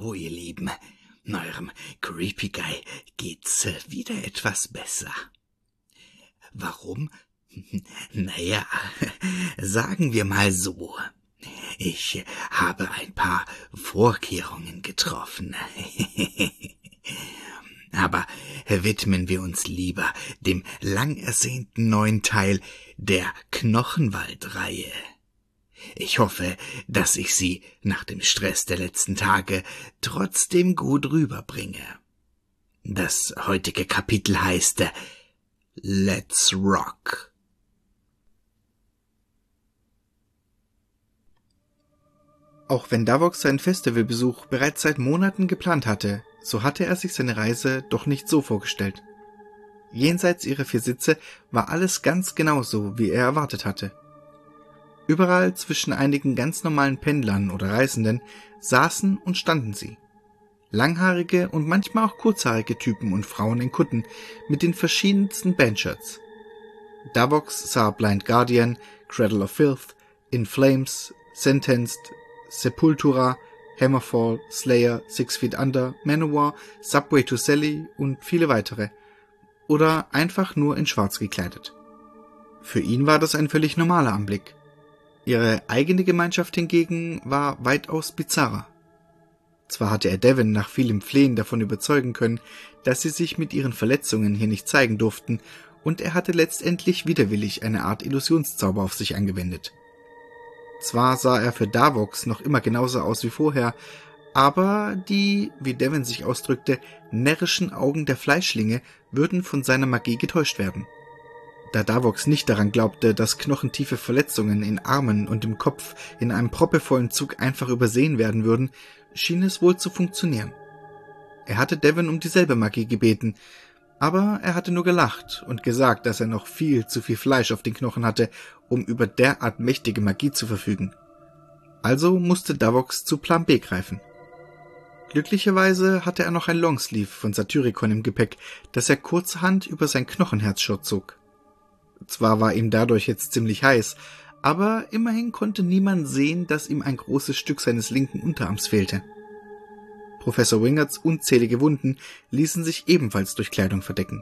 So, ihr Lieben, eurem Creepy Guy geht's wieder etwas besser. Warum? Naja, sagen wir mal so. Ich habe ein paar Vorkehrungen getroffen. Aber widmen wir uns lieber dem lang ersehnten neuen Teil der Knochenwald-Reihe. Ich hoffe, dass ich Sie nach dem Stress der letzten Tage trotzdem gut rüberbringe. Das heutige Kapitel heißt Let's Rock. Auch wenn Davok seinen Festivalbesuch bereits seit Monaten geplant hatte, so hatte er sich seine Reise doch nicht so vorgestellt. Jenseits ihrer 4 Sitze war alles ganz genauso, wie er erwartet hatte. Überall zwischen einigen ganz normalen Pendlern oder Reisenden saßen und standen sie. Langhaarige und manchmal auch kurzhaarige Typen und Frauen in Kutten mit den verschiedensten Bandshirts. Davok sah Blind Guardian, Cradle of Filth, In Flames, Sentenced, Sepultura, Hammerfall, Slayer, 6 Feet Under, Manowar, Subway to Sally und viele weitere. Oder einfach nur in schwarz gekleidet. Für ihn war das ein völlig normaler Anblick. Ihre eigene Gemeinschaft hingegen war weitaus bizarrer. Zwar hatte er Devon nach vielem Flehen davon überzeugen können, dass sie sich mit ihren Verletzungen hier nicht zeigen durften, und er hatte letztendlich widerwillig eine Art Illusionszauber auf sich angewendet. Zwar sah er für Davok noch immer genauso aus wie vorher, aber die, wie Devon sich ausdrückte, närrischen Augen der Fleischlinge würden von seiner Magie getäuscht werden. Da Davok nicht daran glaubte, dass knochentiefe Verletzungen in Armen und im Kopf in einem proppevollen Zug einfach übersehen werden würden, schien es wohl zu funktionieren. Er hatte Devon um dieselbe Magie gebeten, aber er hatte nur gelacht und gesagt, dass er noch viel zu viel Fleisch auf den Knochen hatte, um über derart mächtige Magie zu verfügen. Also musste Davok zu Plan B greifen. Glücklicherweise hatte er noch ein Longsleeve von Satyricon im Gepäck, das er kurzerhand über sein Knochenherzschirr zog. Zwar war ihm dadurch jetzt ziemlich heiß, aber immerhin konnte niemand sehen, dass ihm ein großes Stück seines linken Unterarms fehlte. Professor Wingards unzählige Wunden ließen sich ebenfalls durch Kleidung verdecken.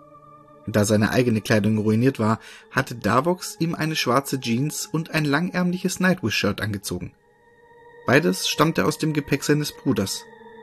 Da seine eigene Kleidung ruiniert war, hatte Davok ihm eine schwarze Jeans und ein langärmliches Nightwish-Shirt angezogen. Beides stammte aus dem Gepäck seines Bruders.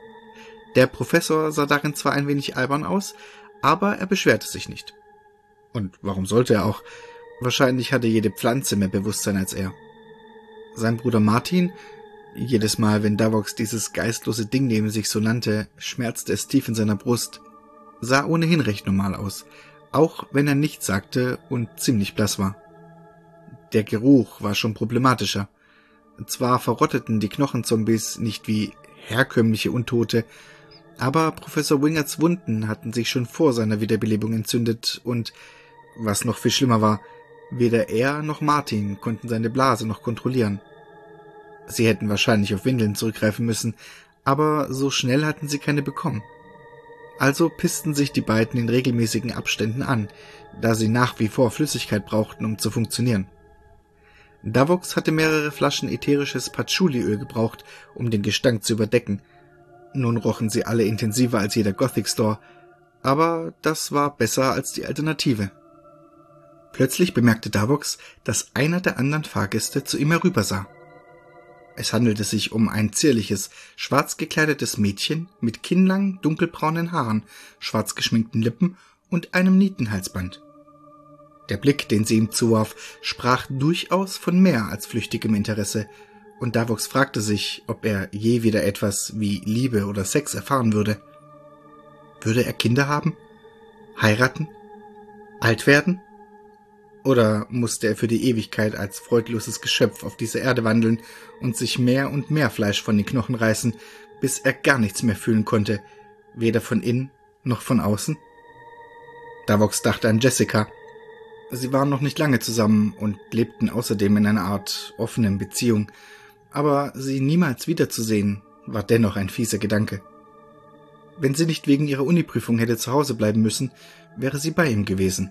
Der Professor sah darin zwar ein wenig albern aus, aber er beschwerte sich nicht. Und warum sollte er auch? Wahrscheinlich hatte jede Pflanze mehr Bewusstsein als er. Sein Bruder Martin, jedes Mal, wenn Davok dieses geistlose Ding neben sich so nannte, schmerzte es tief in seiner Brust, sah ohnehin recht normal aus, auch wenn er nichts sagte und ziemlich blass war. Der Geruch war schon problematischer. Zwar verrotteten die Knochenzombies nicht wie herkömmliche Untote, aber Professor Wingards Wunden hatten sich schon vor seiner Wiederbelebung entzündet und, was noch viel schlimmer war, weder er noch Martin konnten seine Blase noch kontrollieren. Sie hätten wahrscheinlich auf Windeln zurückgreifen müssen, aber so schnell hatten sie keine bekommen. Also pissten sich die beiden in regelmäßigen Abständen an, da sie nach wie vor Flüssigkeit brauchten, um zu funktionieren. Davok hatte mehrere Flaschen ätherisches Patchouli-Öl gebraucht, um den Gestank zu überdecken. Nun rochen sie alle intensiver als jeder Gothic Store, aber das war besser als die Alternative. Plötzlich bemerkte Davok, dass einer der anderen Fahrgäste zu ihm herübersah. Es handelte sich um ein zierliches, schwarz gekleidetes Mädchen mit kinnlangen, dunkelbraunen Haaren, schwarz geschminkten Lippen und einem Nietenhalsband. Der Blick, den sie ihm zuwarf, sprach durchaus von mehr als flüchtigem Interesse, und Davok fragte sich, ob er je wieder etwas wie Liebe oder Sex erfahren würde. Würde er Kinder haben? Heiraten? Alt werden? Oder musste er für die Ewigkeit als freudloses Geschöpf auf dieser Erde wandeln und sich mehr und mehr Fleisch von den Knochen reißen, bis er gar nichts mehr fühlen konnte, weder von innen noch von außen? Davok dachte an Jessica. Sie waren noch nicht lange zusammen und lebten außerdem in einer Art offenen Beziehung, aber sie niemals wiederzusehen, war dennoch ein fieser Gedanke. Wenn sie nicht wegen ihrer Uniprüfung hätte zu Hause bleiben müssen, wäre sie bei ihm gewesen.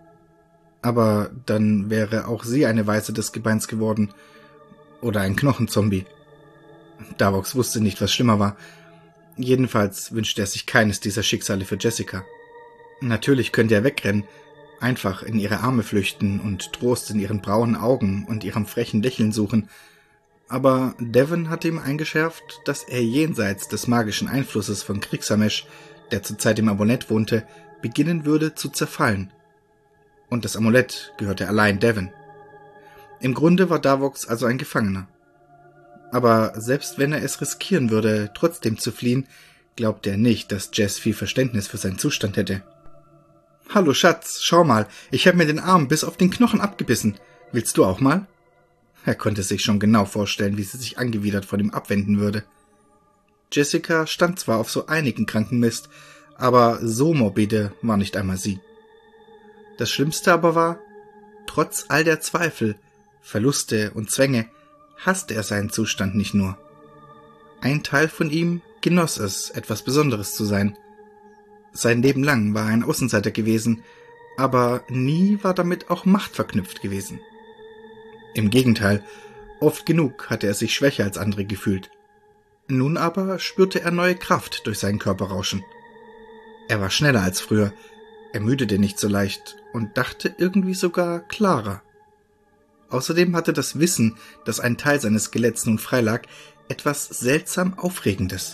Aber dann wäre auch sie eine Weiße des Gebeins geworden. Oder ein Knochenzombie. Davok wusste nicht, was schlimmer war. Jedenfalls wünschte er sich keines dieser Schicksale für Jessica. Natürlich könnte er wegrennen, einfach in ihre Arme flüchten und Trost in ihren braunen Augen und ihrem frechen Lächeln suchen, aber Devon hatte ihm eingeschärft, dass er jenseits des magischen Einflusses von Krixamesh, der zurzeit im Amulett wohnte, beginnen würde zu zerfallen. Und das Amulett gehörte allein Devon. Im Grunde war Davos also ein Gefangener. Aber selbst wenn er es riskieren würde, trotzdem zu fliehen, glaubte er nicht, dass Jess viel Verständnis für seinen Zustand hätte. »Hallo Schatz, schau mal, ich habe mir den Arm bis auf den Knochen abgebissen. Willst du auch mal?« Er konnte sich schon genau vorstellen, wie sie sich angewidert von ihm abwenden würde. Jessica stand zwar auf so einigen Krankenmist, aber so morbide war nicht einmal sie. Das Schlimmste aber war, trotz all der Zweifel, Verluste und Zwänge, hasste er seinen Zustand nicht nur. Ein Teil von ihm genoss es, etwas Besonderes zu sein. Sein Leben lang war er ein Außenseiter gewesen, aber nie war damit auch Macht verknüpft gewesen. Im Gegenteil, oft genug hatte er sich schwächer als andere gefühlt. Nun aber spürte er neue Kraft durch seinen Körper rauschen. Er war schneller als früher, ermüdete nicht so leicht und dachte irgendwie sogar klarer. Außerdem hatte das Wissen, dass ein Teil seines Skeletts nun frei lag, etwas seltsam Aufregendes.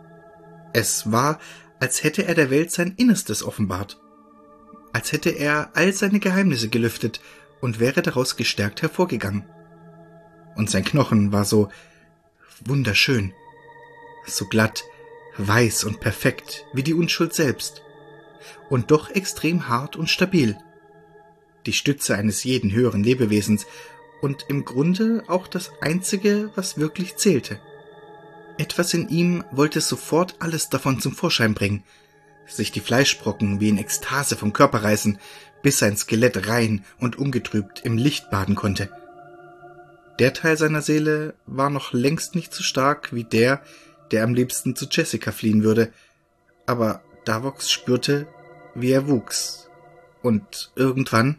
Es war, als hätte er der Welt sein Innerstes offenbart. Als hätte er all seine Geheimnisse gelüftet und wäre daraus gestärkt hervorgegangen. Und sein Knochen war so wunderschön, so glatt, weiß und perfekt wie die Unschuld selbst, und doch extrem hart und stabil. Die Stütze eines jeden höheren Lebewesens und im Grunde auch das Einzige, was wirklich zählte. Etwas in ihm wollte sofort alles davon zum Vorschein bringen, sich die Fleischbrocken wie in Ekstase vom Körper reißen, bis sein Skelett rein und ungetrübt im Licht baden konnte. Der Teil seiner Seele war noch längst nicht so stark wie der am liebsten zu Jessica fliehen würde, aber Davos spürte, wie er wuchs, und irgendwann...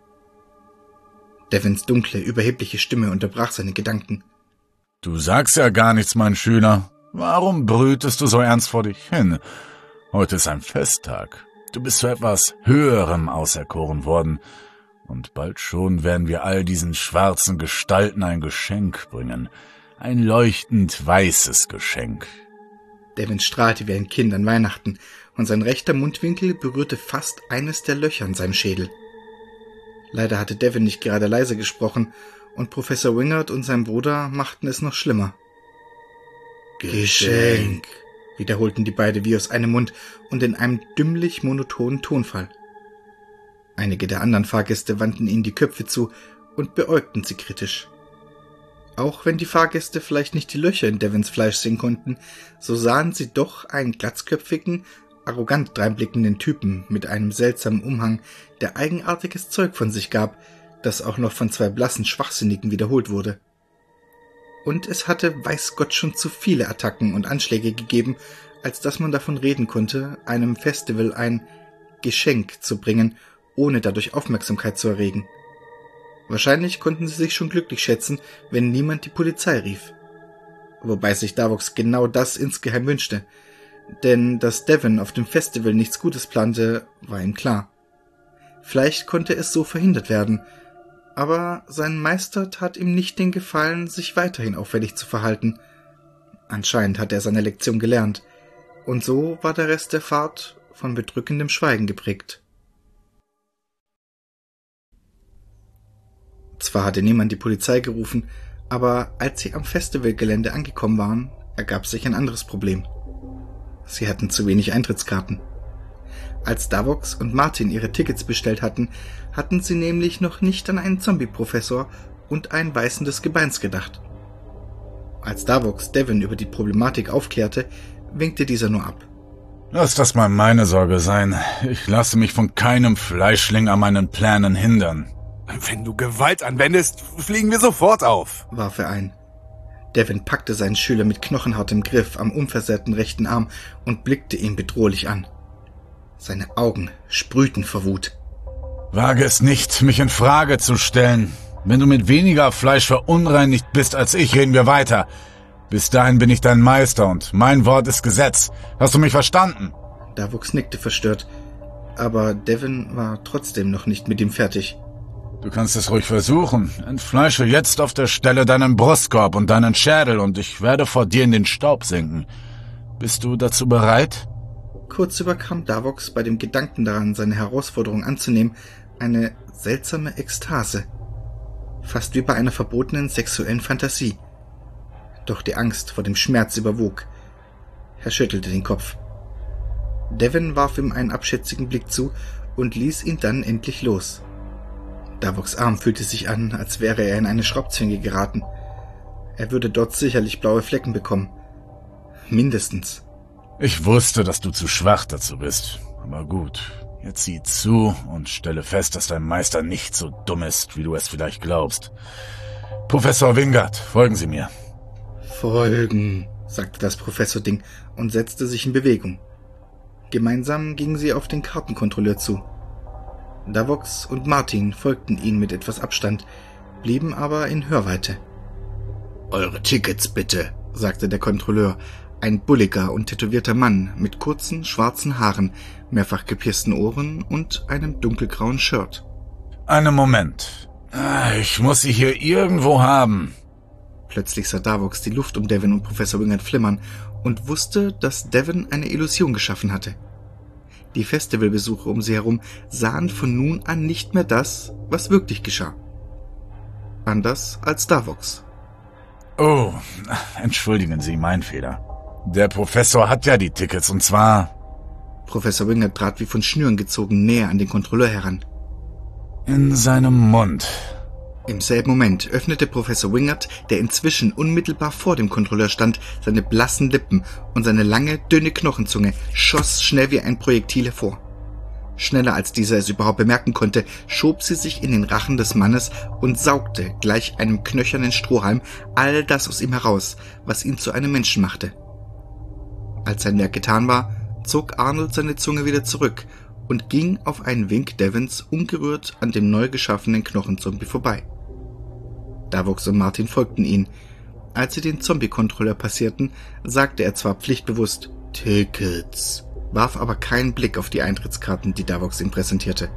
Devons dunkle, überhebliche Stimme unterbrach seine Gedanken. »Du sagst ja gar nichts, mein Schüler. Warum brütest du so ernst vor dich hin? Heute ist ein Festtag. Du bist zu etwas Höherem auserkoren worden. Und bald schon werden wir all diesen schwarzen Gestalten ein Geschenk bringen. Ein leuchtend weißes Geschenk.« Devon strahlte wie ein Kind an Weihnachten, und sein rechter Mundwinkel berührte fast eines der Löcher in seinem Schädel. Leider hatte Devon nicht gerade leise gesprochen, und Professor Wingard und sein Bruder machten es noch schlimmer. »Geschenk«, wiederholten die beiden wie aus einem Mund und in einem dümmlich monotonen Tonfall. Einige der anderen Fahrgäste wandten ihnen die Köpfe zu und beäugten sie kritisch. Auch wenn die Fahrgäste vielleicht nicht die Löcher in Devons Fleisch sehen konnten, so sahen sie doch einen glatzköpfigen, arrogant dreinblickenden Typen mit einem seltsamen Umhang, der eigenartiges Zeug von sich gab, das auch noch von zwei blassen Schwachsinnigen wiederholt wurde. Und es hatte weiß Gott schon zu viele Attacken und Anschläge gegeben, als dass man davon reden konnte, einem Festival ein Geschenk zu bringen, ohne dadurch Aufmerksamkeit zu erregen. Wahrscheinlich konnten sie sich schon glücklich schätzen, wenn niemand die Polizei rief. Wobei sich Davos genau das insgeheim wünschte, denn dass Devon auf dem Festival nichts Gutes plante, war ihm klar. Vielleicht konnte es so verhindert werden, aber sein Meister tat ihm nicht den Gefallen, sich weiterhin auffällig zu verhalten. Anscheinend hatte er seine Lektion gelernt, und so war der Rest der Fahrt von bedrückendem Schweigen geprägt. Zwar hatte niemand die Polizei gerufen, aber als sie am Festivalgelände angekommen waren, ergab sich ein anderes Problem. Sie hatten zu wenig Eintrittskarten. Als Davos und Martin ihre Tickets bestellt hatten, hatten sie nämlich noch nicht an einen Zombie-Professor und ein beißendes Gebeins gedacht. Als Davos Devon über die Problematik aufklärte, winkte dieser nur ab. »Lass das mal meine Sorge sein. Ich lasse mich von keinem Fleischling an meinen Plänen hindern.« »Wenn du Gewalt anwendest, fliegen wir sofort auf«, warf er ein. Devon packte seinen Schüler mit knochenhartem Griff am unversehrten rechten Arm und blickte ihn bedrohlich an. Seine Augen sprühten vor Wut. »Wage es nicht, mich in Frage zu stellen. Wenn du mit weniger Fleisch verunreinigt bist als ich, reden wir weiter. Bis dahin bin ich dein Meister und mein Wort ist Gesetz. Hast du mich verstanden? Davos nickte verstört, aber Devon war trotzdem noch nicht mit ihm fertig. Du kannst es ruhig versuchen. Entfleische jetzt auf der Stelle deinen Brustkorb und deinen Schädel und ich werde vor dir in den Staub sinken. Bist du dazu bereit? Kurz überkam Davos bei dem Gedanken daran, seine Herausforderung anzunehmen, eine seltsame Ekstase. Fast wie bei einer verbotenen sexuellen Fantasie. Doch die Angst vor dem Schmerz überwog. Er schüttelte den Kopf. Devon warf ihm einen abschätzigen Blick zu und ließ ihn dann endlich los. Davos Arm fühlte sich an, als wäre er in eine Schraubzwinge geraten. Er würde dort sicherlich blaue Flecken bekommen. Mindestens. Ich wusste, dass du zu schwach dazu bist. Aber gut, jetzt sieh zu und stelle fest, dass dein Meister nicht so dumm ist, wie du es vielleicht glaubst. Professor Wingard, folgen Sie mir. Folgen, sagte das Professor-Ding und setzte sich in Bewegung. Gemeinsam gingen sie auf den Kartenkontrolleur zu. Davos und Martin folgten ihnen mit etwas Abstand, blieben aber in Hörweite. »Eure Tickets bitte«, sagte der Kontrolleur, ein bulliger und tätowierter Mann mit kurzen, schwarzen Haaren, mehrfach gepiersten Ohren und einem dunkelgrauen Shirt. »Einen Moment. Ich muss sie hier irgendwo haben.« Plötzlich sah Davos die Luft um Devon und Professor Wingard flimmern und wusste, dass Devon eine Illusion geschaffen hatte. Die Festivalbesucher um sie herum sahen von nun an nicht mehr das, was wirklich geschah. Anders als Davos. Oh, entschuldigen Sie, mein Fehler. Der Professor hat ja die Tickets, und zwar... Professor Wingard trat wie von Schnüren gezogen näher an den Kontrolleur heran. In seinem Mund. Im selben Moment öffnete Professor Wingard, der inzwischen unmittelbar vor dem Kontrolleur stand, seine blassen Lippen und seine lange, dünne Knochenzunge schoss schnell wie ein Projektil hervor. Schneller als dieser es überhaupt bemerken konnte, schob sie sich in den Rachen des Mannes und saugte, gleich einem knöchernen Strohhalm, all das aus ihm heraus, was ihn zu einem Menschen machte. Als sein Werk getan war, zog Arnold seine Zunge wieder zurück und ging auf einen Wink Devons ungerührt an dem neu geschaffenen Knochenzombie vorbei. Davos und Martin folgten ihnen. Als sie den Zombie-Kontrolleur passierten, sagte er zwar pflichtbewusst »Tickets«, warf aber keinen Blick auf die Eintrittskarten, die Davos ihm präsentierte.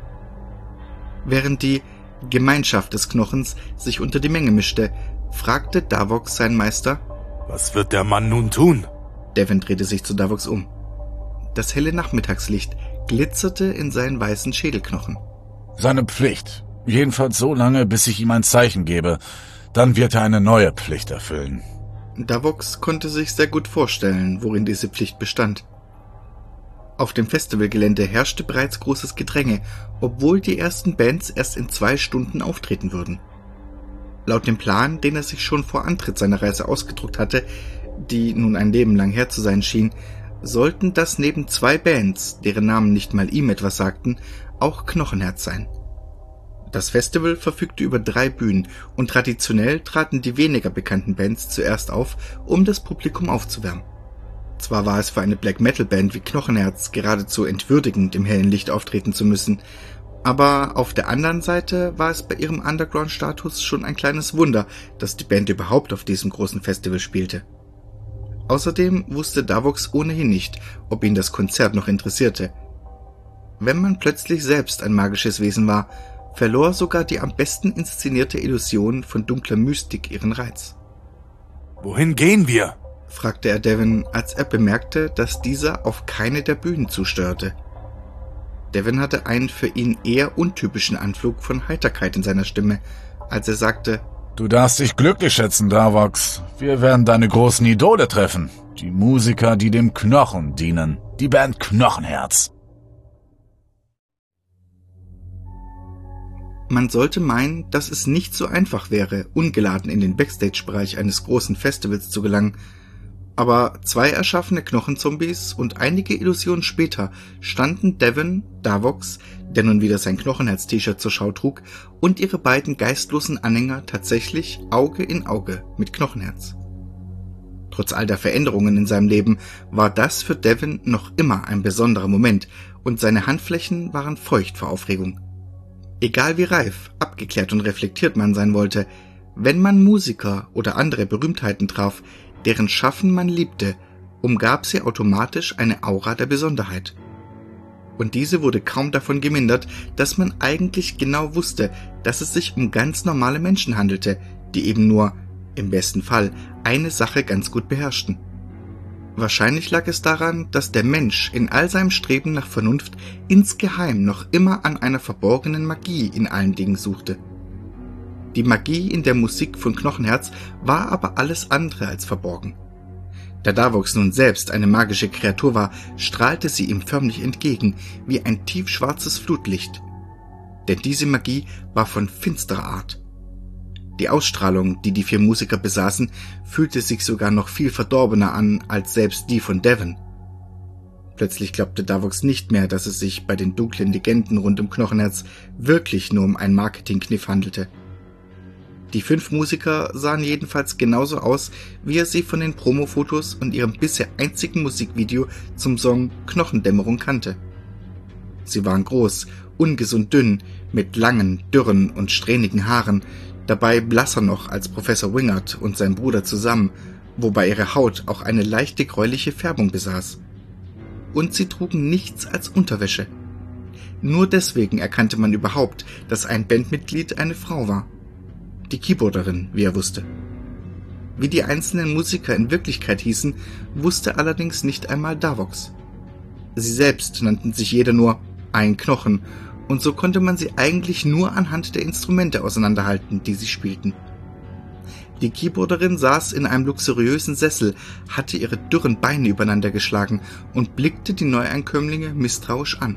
Während die Gemeinschaft des Knochens sich unter die Menge mischte, fragte Davos seinen Meister: »Was wird der Mann nun tun?« Devon drehte sich zu Davos um. Das helle Nachmittagslicht glitzerte in seinen weißen Schädelknochen. »Seine Pflicht. Jedenfalls so lange, bis ich ihm ein Zeichen gebe. Dann wird er eine neue Pflicht erfüllen.« Davos konnte sich sehr gut vorstellen, worin diese Pflicht bestand. Auf dem Festivalgelände herrschte bereits großes Gedränge, obwohl die ersten Bands erst in 2 Stunden auftreten würden. Laut dem Plan, den er sich schon vor Antritt seiner Reise ausgedruckt hatte, die nun ein Leben lang her zu sein schien, sollten das neben 2 Bands, deren Namen nicht mal ihm etwas sagten, auch Knochenherz sein. Das Festival verfügte über 3 Bühnen und traditionell traten die weniger bekannten Bands zuerst auf, um das Publikum aufzuwärmen. Zwar war es für eine Black-Metal-Band wie Knochenherz geradezu entwürdigend, im hellen Licht auftreten zu müssen, aber auf der anderen Seite war es bei ihrem Underground-Status schon ein kleines Wunder, dass die Band überhaupt auf diesem großen Festival spielte. Außerdem wusste Davos ohnehin nicht, ob ihn das Konzert noch interessierte. Wenn man plötzlich selbst ein magisches Wesen war, verlor sogar die am besten inszenierte Illusion von dunkler Mystik ihren Reiz. »Wohin gehen wir?« fragte er Devon, als er bemerkte, dass dieser auf keine der Bühnen zusteuerte. Devon hatte einen für ihn eher untypischen Anflug von Heiterkeit in seiner Stimme, als er sagte: »Du darfst dich glücklich schätzen, Davos. Wir werden deine großen Idole treffen. Die Musiker, die dem Knochen dienen. Die Band Knochenherz.« Man sollte meinen, dass es nicht so einfach wäre, ungeladen in den Backstage-Bereich eines großen Festivals zu gelangen. Aber 2 erschaffene Knochenzombies und einige Illusionen später standen Devon, Davos, der nun wieder sein Knochenherz-T-Shirt zur Schau trug, und ihre beiden geistlosen Anhänger tatsächlich Auge in Auge mit Knochenherz. Trotz all der Veränderungen in seinem Leben war das für Devon noch immer ein besonderer Moment und seine Handflächen waren feucht vor Aufregung. Egal wie reif, abgeklärt und reflektiert man sein wollte, wenn man Musiker oder andere Berühmtheiten traf, deren Schaffen man liebte, umgab sie automatisch eine Aura der Besonderheit. Und diese wurde kaum davon gemindert, dass man eigentlich genau wusste, dass es sich um ganz normale Menschen handelte, die eben nur, im besten Fall, eine Sache ganz gut beherrschten. Wahrscheinlich lag es daran, dass der Mensch in all seinem Streben nach Vernunft insgeheim noch immer an einer verborgenen Magie in allen Dingen suchte. Die Magie in der Musik von Knochenherz war aber alles andere als verborgen. Da Darvox nun selbst eine magische Kreatur war, strahlte sie ihm förmlich entgegen, wie ein tiefschwarzes Flutlicht. Denn diese Magie war von finsterer Art. Die Ausstrahlung, die die 4 Musiker besaßen, fühlte sich sogar noch viel verdorbener an als selbst die von Devon. Plötzlich glaubte Darvox nicht mehr, dass es sich bei den dunklen Legenden rund um Knochenherz wirklich nur um einen Marketingkniff handelte. Die 5 Musiker sahen jedenfalls genauso aus, wie er sie von den Promofotos und ihrem bisher einzigen Musikvideo zum Song Knochendämmerung kannte. Sie waren groß, ungesund dünn, mit langen, dürren und strähnigen Haaren, dabei blasser noch als Professor Wingard und sein Bruder zusammen, wobei ihre Haut auch eine leichte gräuliche Färbung besaß. Und sie trugen nichts als Unterwäsche. Nur deswegen erkannte man überhaupt, dass ein Bandmitglied eine Frau war. Die Keyboarderin, wie er wusste. Wie die einzelnen Musiker in Wirklichkeit hießen, wusste allerdings nicht einmal Darvox. Sie selbst nannten sich jeder nur ein Knochen, und so konnte man sie eigentlich nur anhand der Instrumente auseinanderhalten, die sie spielten. Die Keyboarderin saß in einem luxuriösen Sessel, hatte ihre dürren Beine übereinander geschlagen und blickte die Neueinkömmlinge misstrauisch an.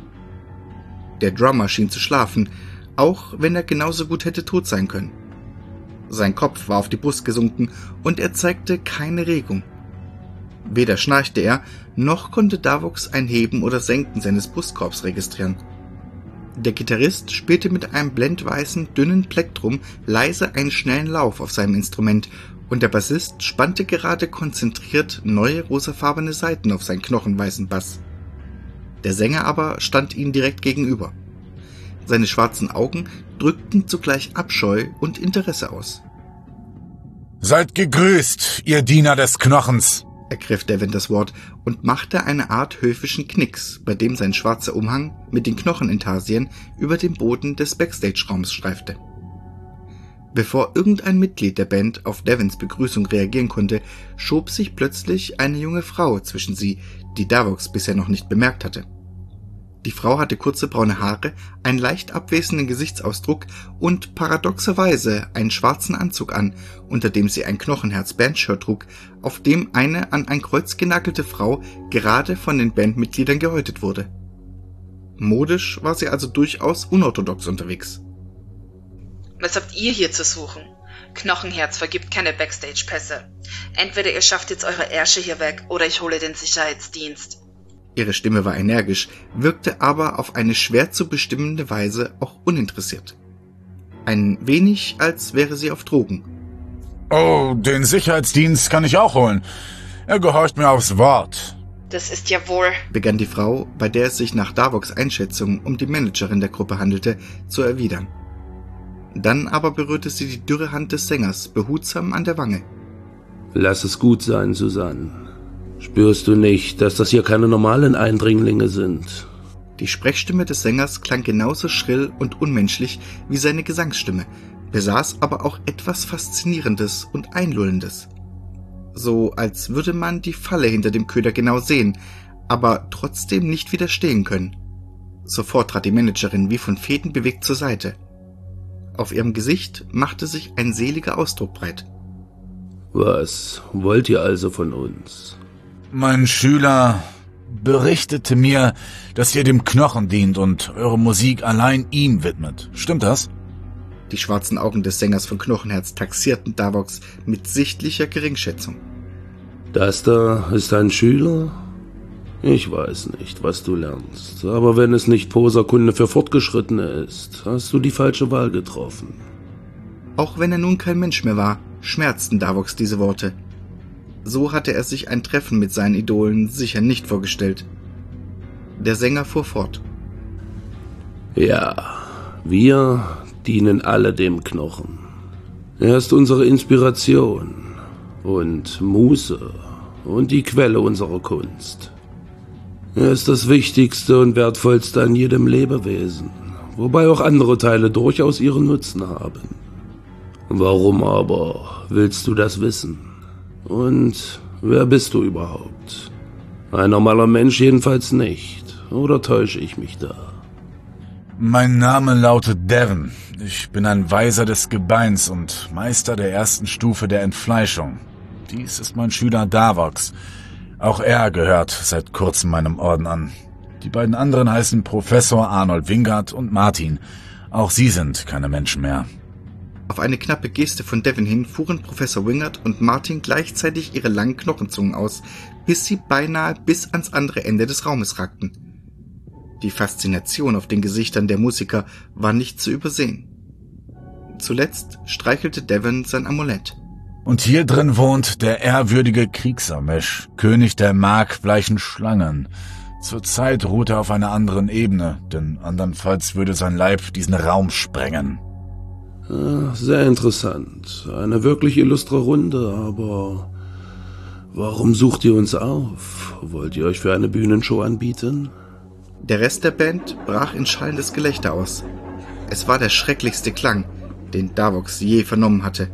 Der Drummer schien zu schlafen, auch wenn er genauso gut hätte tot sein können. Sein Kopf war auf die Brust gesunken und er zeigte keine Regung. Weder schnarchte er, noch konnte Darvox ein Heben oder Senken seines Brustkorbs registrieren. Der Gitarrist spielte mit einem blendweißen, dünnen Plektrum leise einen schnellen Lauf auf seinem Instrument und der Bassist spannte gerade konzentriert neue rosafarbene Saiten auf seinen knochenweißen Bass. Der Sänger aber stand ihnen direkt gegenüber. Seine schwarzen Augen drückten zugleich Abscheu und Interesse aus. »Seid gegrüßt, ihr Diener des Knochens«, ergriff Devon das Wort und machte eine Art höfischen Knicks, bei dem sein schwarzer Umhang mit den Knochenintarsien über den Boden des Backstage-Raums streifte. Bevor irgendein Mitglied der Band auf Devons Begrüßung reagieren konnte, schob sich plötzlich eine junge Frau zwischen sie, die Darvox bisher noch nicht bemerkt hatte. Die Frau hatte kurze braune Haare, einen leicht abwesenden Gesichtsausdruck und paradoxerweise einen schwarzen Anzug an, unter dem sie ein Knochenherz-Bandshirt trug, auf dem eine an ein Kreuz genagelte Frau gerade von den Bandmitgliedern gehäutet wurde. Modisch war sie also durchaus unorthodox unterwegs. Was habt ihr hier zu suchen? Knochenherz vergibt keine Backstage-Pässe. Entweder ihr schafft jetzt eure Ärsche hier weg oder ich hole den Sicherheitsdienst. Ihre Stimme war energisch, wirkte aber auf eine schwer zu bestimmende Weise auch uninteressiert. Ein wenig, als wäre sie auf Drogen. »Oh, den Sicherheitsdienst kann ich auch holen. Er gehorcht mir aufs Wort.« Das ist ja wohl, begann die Frau, bei der es sich nach Darvox Einschätzung um die Managerin der Gruppe handelte, zu erwidern. Dann aber berührte sie die dürre Hand des Sängers behutsam an der Wange. »Lass es gut sein, Susanne. Spürst du nicht, dass das hier keine normalen Eindringlinge sind?« Die Sprechstimme des Sängers klang genauso schrill und unmenschlich wie seine Gesangsstimme, besaß aber auch etwas Faszinierendes und Einlullendes. So als würde man die Falle hinter dem Köder genau sehen, aber trotzdem nicht widerstehen können. Sofort trat die Managerin wie von Fäden bewegt zur Seite. Auf ihrem Gesicht machte sich ein seliger Ausdruck breit. »Was wollt ihr also von uns?« »Mein Schüler berichtete mir, dass ihr dem Knochen dient und eure Musik allein ihm widmet. Stimmt das?« Die schwarzen Augen des Sängers von Knochenherz taxierten Darvox mit sichtlicher Geringschätzung. »Das da ist ein Schüler? Ich weiß nicht, was du lernst, aber wenn es nicht Poserkunde für Fortgeschrittene ist, hast du die falsche Wahl getroffen.« Auch wenn er nun kein Mensch mehr war, schmerzten Darvox diese Worte. So hatte er sich ein Treffen mit seinen Idolen sicher nicht vorgestellt. Der Sänger fuhr fort. »Ja, wir dienen alle dem Knochen. Er ist unsere Inspiration. und Muße und die Quelle unserer Kunst. Er ist das Wichtigste und Wertvollste an jedem Lebewesen, wobei auch andere Teile durchaus ihren Nutzen haben. Warum aber willst du das wissen? Und wer bist du überhaupt? Ein normaler Mensch jedenfalls nicht, oder täusche ich mich da? Mein Name lautet Devon. Ich bin ein Weiser des Gebeins und Meister der ersten Stufe der Entfleischung. Dies ist mein Schüler Davox. Auch er gehört seit kurzem meinem Orden an. Die beiden anderen heißen Professor Arnold Wingard und Martin. Auch sie sind keine Menschen mehr. Auf eine knappe Geste von Devon hin fuhren Professor Wingard und Martin gleichzeitig ihre langen Knochenzungen aus, bis sie beinahe bis ans andere Ende des Raumes ragten. Die Faszination auf den Gesichtern der Musiker war nicht zu übersehen. Zuletzt streichelte Devon sein Amulett. Und hier drin wohnt der ehrwürdige Kriegsamesh, König der markbleichen Schlangen. Zurzeit ruht er auf einer anderen Ebene, denn andernfalls würde sein Leib diesen Raum sprengen. Sehr interessant. Eine wirklich illustre Runde, aber warum sucht ihr uns auf? Wollt ihr euch für eine Bühnenshow anbieten? Der Rest der Band brach in schallendes Gelächter aus. Es war der schrecklichste Klang, den Davox je vernommen hatte.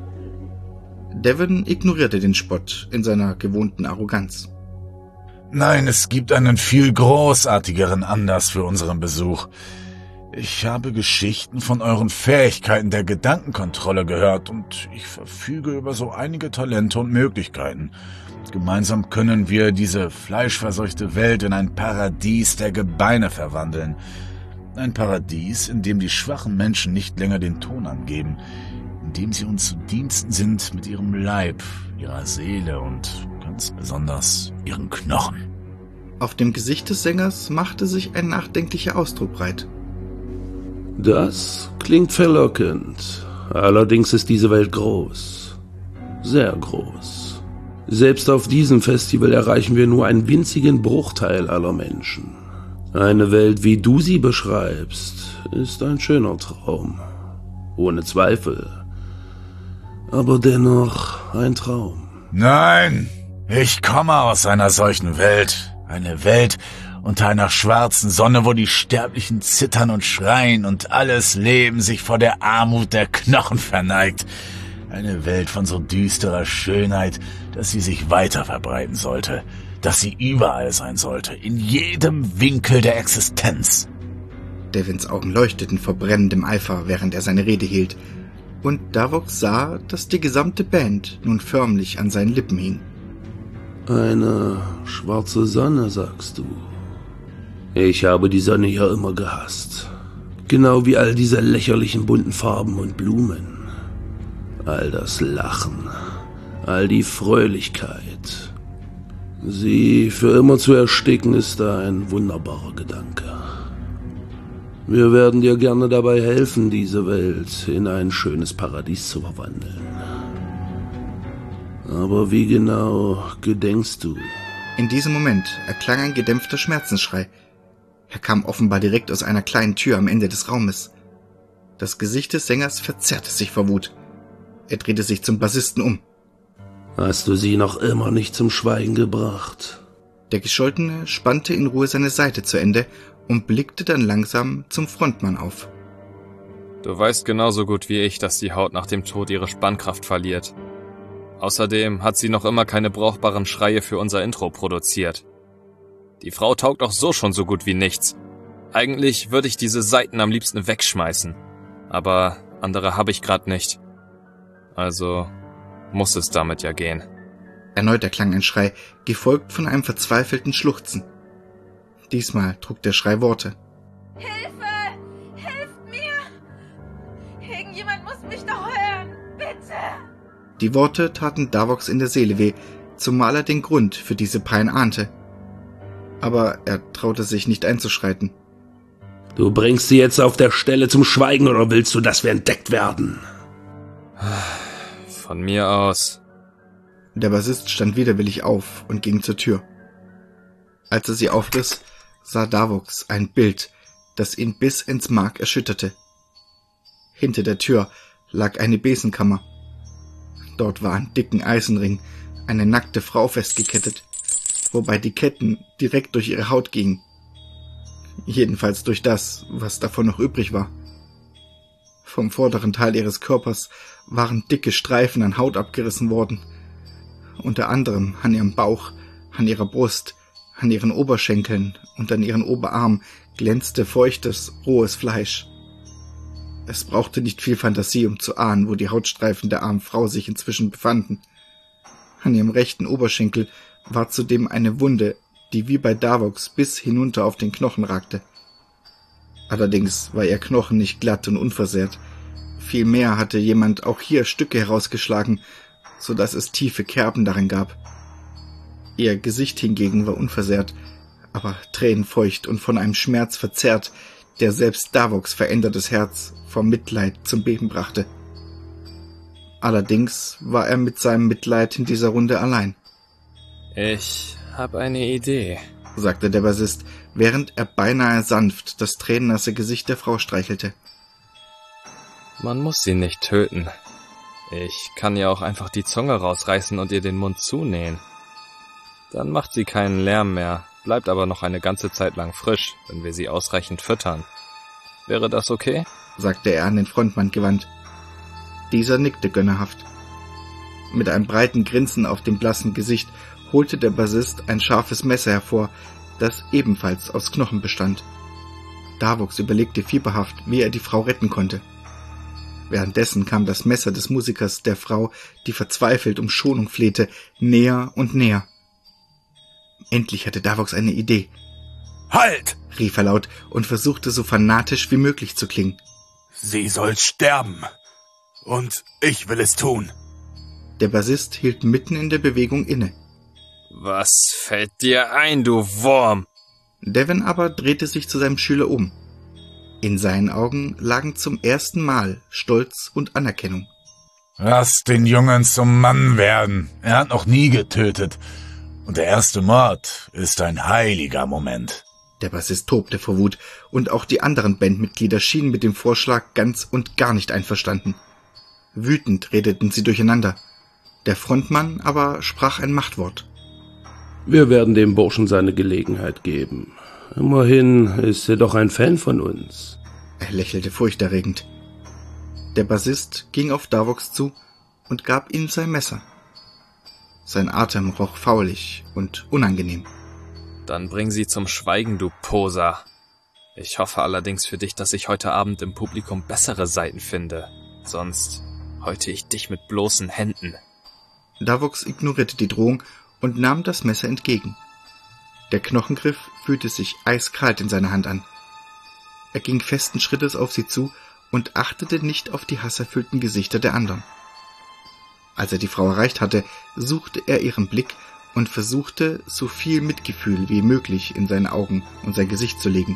Devon ignorierte den Spott in seiner gewohnten Arroganz. Nein, es gibt einen viel großartigeren Anlass für unseren Besuch. Ich habe Geschichten von euren Fähigkeiten der Gedankenkontrolle gehört und ich verfüge über so einige Talente und Möglichkeiten. Gemeinsam können wir diese fleischverseuchte Welt in ein Paradies der Gebeine verwandeln. Ein Paradies, in dem die schwachen Menschen nicht länger den Ton angeben, in dem sie uns zu Diensten sind mit ihrem Leib, ihrer Seele und ganz besonders ihren Knochen. Auf dem Gesicht des Sängers machte sich ein nachdenklicher Ausdruck breit. Das klingt verlockend. Allerdings ist diese Welt groß. Sehr groß. Selbst auf diesem Festival erreichen wir nur einen winzigen Bruchteil aller Menschen. Eine Welt, wie du sie beschreibst, ist ein schöner Traum. Ohne Zweifel. Aber dennoch ein Traum. Nein, ich komme aus einer solchen Welt. Eine Welt unter einer schwarzen Sonne, wo die Sterblichen zittern und schreien und alles Leben sich vor der Armut der Knochen verneigt. Eine Welt von so düsterer Schönheit, dass sie sich weiter verbreiten sollte, dass sie überall sein sollte, in jedem Winkel der Existenz. Devons Augen leuchteten vor brennendem Eifer, während er seine Rede hielt, und Davox sah, dass die gesamte Band nun förmlich an seinen Lippen hing. Eine schwarze Sonne, sagst du? Ich habe die Sonne ja immer gehasst. Genau wie all diese lächerlichen bunten Farben und Blumen. All das Lachen, all die Fröhlichkeit. Sie für immer zu ersticken, ist ein wunderbarer Gedanke. Wir werden dir gerne dabei helfen, diese Welt in ein schönes Paradies zu verwandeln. Aber wie genau gedenkst du? In diesem Moment erklang ein gedämpfter Schmerzensschrei. Er kam offenbar direkt aus einer kleinen Tür am Ende des Raumes. Das Gesicht des Sängers verzerrte sich vor Wut. Er drehte sich zum Bassisten um. Hast du sie noch immer nicht zum Schweigen gebracht? Der Gescholtene spannte in Ruhe seine Seite zu Ende und blickte dann langsam zum Frontmann auf. Du weißt genauso gut wie ich, dass die Haut nach dem Tod ihre Spannkraft verliert. Außerdem hat sie noch immer keine brauchbaren Schreie für unser Intro produziert. Die Frau taugt auch so schon so gut wie nichts. Eigentlich würde ich diese Saiten am liebsten wegschmeißen. Aber andere habe ich gerade nicht. Also muss es damit ja gehen. Erneut erklang ein Schrei, gefolgt von einem verzweifelten Schluchzen. Diesmal trug der Schrei Worte. Hilfe! Hilft mir! Irgendjemand muss mich doch hören! Bitte! Die Worte taten Davox in der Seele weh, zumal er den Grund für diese Pein ahnte. Aber er traute sich nicht einzuschreiten. Du bringst sie jetzt auf der Stelle zum Schweigen oder willst du, dass wir entdeckt werden? Von mir aus. Der Bassist stand widerwillig auf und ging zur Tür. Als er sie aufriss, sah Davox ein Bild, das ihn bis ins Mark erschütterte. Hinter der Tür lag eine Besenkammer. Dort war an dicken Eisenring eine nackte Frau festgekettet, wobei die Ketten direkt durch ihre Haut gingen. Jedenfalls durch das, was davon noch übrig war. Vom vorderen Teil ihres Körpers waren dicke Streifen an Haut abgerissen worden. Unter anderem an ihrem Bauch, an ihrer Brust, an ihren Oberschenkeln und an ihren Oberarm glänzte feuchtes, rohes Fleisch. Es brauchte nicht viel Fantasie, um zu ahnen, wo die Hautstreifen der armen Frau sich inzwischen befanden. An ihrem rechten Oberschenkel war zudem eine Wunde, die wie bei Davos bis hinunter auf den Knochen ragte. Allerdings war ihr Knochen nicht glatt und unversehrt. Vielmehr hatte jemand auch hier Stücke herausgeschlagen, so dass es tiefe Kerben darin gab. Ihr Gesicht hingegen war unversehrt, aber tränenfeucht und von einem Schmerz verzerrt, der selbst Davos verändertes Herz vor Mitleid zum Beben brachte. Allerdings war er mit seinem Mitleid in dieser Runde allein. Ich habe eine Idee, sagte der Bassist, während er beinahe sanft das tränennasse Gesicht der Frau streichelte. Man muss sie nicht töten. Ich kann ihr auch einfach die Zunge rausreißen und ihr den Mund zunähen. Dann macht sie keinen Lärm mehr, bleibt aber noch eine ganze Zeit lang frisch, wenn wir sie ausreichend füttern. Wäre das okay? Sagte er an den Frontmann gewandt. Dieser nickte gönnerhaft. Mit einem breiten Grinsen auf dem blassen Gesicht holte der Bassist ein scharfes Messer hervor, das ebenfalls aus Knochen bestand. Davos überlegte fieberhaft, wie er die Frau retten konnte. Währenddessen kam das Messer des Musikers der Frau, die verzweifelt um Schonung flehte, näher und näher. Endlich hatte Davos eine Idee. Halt! Rief er laut und versuchte so fanatisch wie möglich zu klingen. Sie soll sterben. Und ich will es tun. Der Bassist hielt mitten in der Bewegung inne. Was fällt dir ein, du Wurm? Devon aber drehte sich zu seinem Schüler um. In seinen Augen lagen zum ersten Mal Stolz und Anerkennung. Lass den Jungen zum Mann werden. Er hat noch nie getötet. Und der erste Mord ist ein heiliger Moment. Der Bassist tobte vor Wut, und auch die anderen Bandmitglieder schienen mit dem Vorschlag ganz und gar nicht einverstanden. Wütend redeten sie durcheinander. Der Frontmann aber sprach ein Machtwort. Wir werden dem Burschen seine Gelegenheit geben. Immerhin ist er doch ein Fan von uns. Er lächelte furchterregend. Der Bassist ging auf Davos zu und gab ihm sein Messer. Sein Atem roch faulig und unangenehm. Dann bring sie zum Schweigen, du Poser. Ich hoffe allerdings für dich, dass ich heute Abend im Publikum bessere Seiten finde. Sonst häute ich dich mit bloßen Händen. Davos ignorierte die Drohung und nahm das Messer entgegen. Der Knochengriff fühlte sich eiskalt in seiner Hand an. Er ging festen Schrittes auf sie zu und achtete nicht auf die hasserfüllten Gesichter der anderen. Als er die Frau erreicht hatte, suchte er ihren Blick und versuchte, so viel Mitgefühl wie möglich in seine Augen und sein Gesicht zu legen.